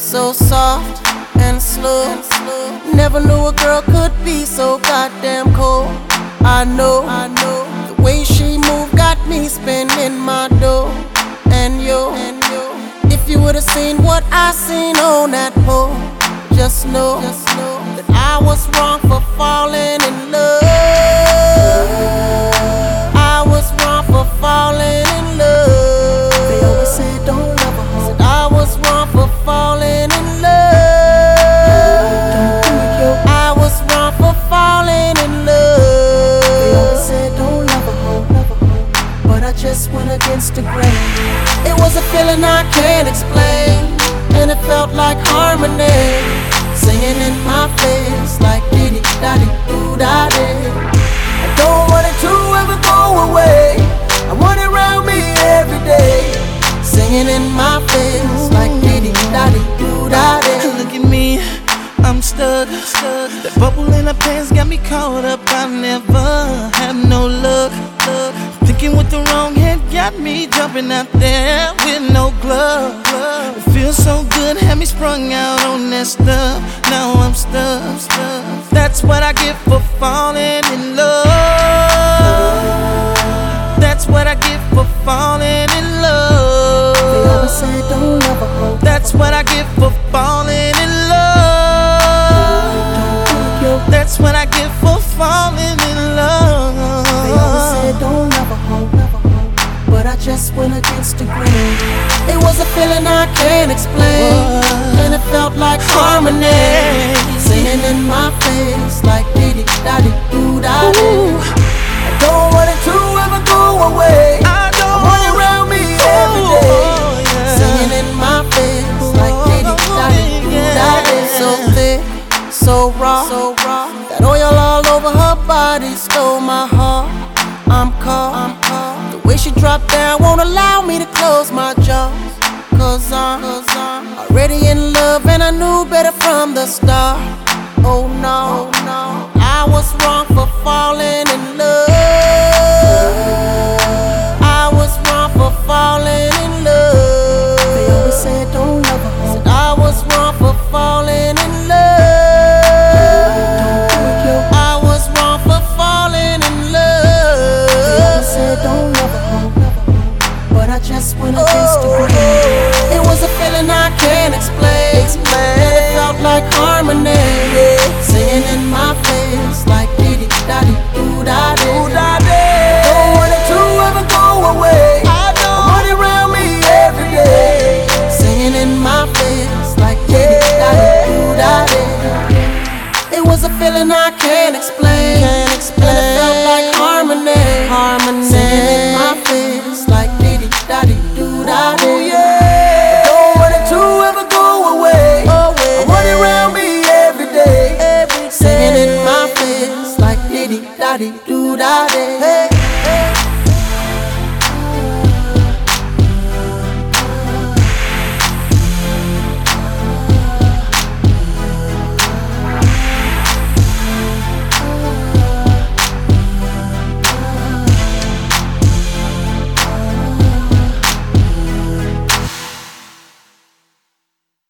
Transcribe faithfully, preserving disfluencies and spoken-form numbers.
so soft and slow. Never knew a girl could be so goddamn cold. I know, I know, the way she moved got me spending my dough. And yo, and yo, if you would've seen what I seen on that pole, just know, just know that I was wrong for falling in love. I was wrong for falling in love. They always say don't love a hoe. Said I was wrong for falling in love. Don't do it, yo. I was wrong for falling in love. They always say don't love a hoe, love a hoe, but I just went against the grain. It was a feeling I can't explain, and it felt like harmony, singing in my face like diddy daddy doo daddy. I don't want it to ever go away. I want it around me every day, singing in my face like diddy daddy doo daddy. Look at me, I'm stuck, stuck. That bubble in her pants got me caught up. I never have no luck, luck. Thinking with the wrong head got me jumping out there with no glove. It feels so good, had me sprung out on that stuff. Now I'm stuck, stuck. That's what I get for falling in love. That's what I get for falling in love. They always say don't love a hoe. That's what I get for falling in love. That's what I get for falling in love. They always say don't love a hoe, love a hoe, but I just went against the grain. It was a feeling I can't explain, and it felt like harmony, singing in my face like diddy daddy doo daddy. I don't want it to ever go away. I don't want it around me every day, singing in my face like diddy daddy doo daddy. So thick, so raw, so raw, that oil all over her body stole my heart. I'm caught, I'm caught. The way she dropped down won't allow me to close my jaws. Cause I'm, Cause I'm already in love, and I knew better from the start. Oh no, oh no, I was wrong for falling in love. I was wrong for falling in love. They always said don't love a hoe. Said I was wrong for falling in love. Don't do it, yo. I was wrong for falling in love. They always said don't love a hoe, love a hoe, but I just went against the grain. It was a feeling I can't explain, explain. And it felt like harmony, singing in my face like diddy daddy doo daddy. Don't want it to ever go away. I don't want it around me every day, singing in my face like diddy daddy doo daddy. It was a feeling I can't explain.